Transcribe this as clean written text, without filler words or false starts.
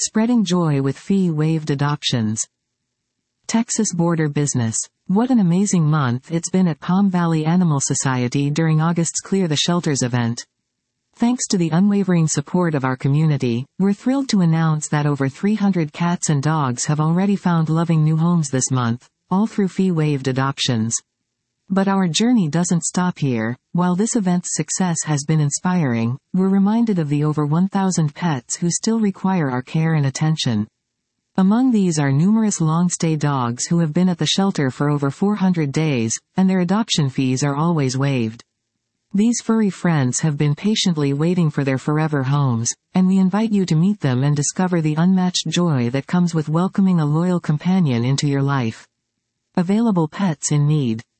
Spreading joy with fee-waived adoptions. Texas Border Business. What an amazing month it's been at Palm Valley Animal Society during August's Clear the Shelters event. Thanks to the unwavering support of our community, we're thrilled to announce that over 300 cats and dogs have already found loving new homes this month, all through fee-waived adoptions. But our journey doesn't stop here. While this event's success has been inspiring, we're reminded of the over 1,000 pets who still require our care and attention. Among these are numerous long-stay dogs who have been at the shelter for over 400 days, and their adoption fees are always waived. These furry friends have been patiently waiting for their forever homes, and we invite you to meet them and discover the unmatched joy that comes with welcoming a loyal companion into your life. Available pets in need.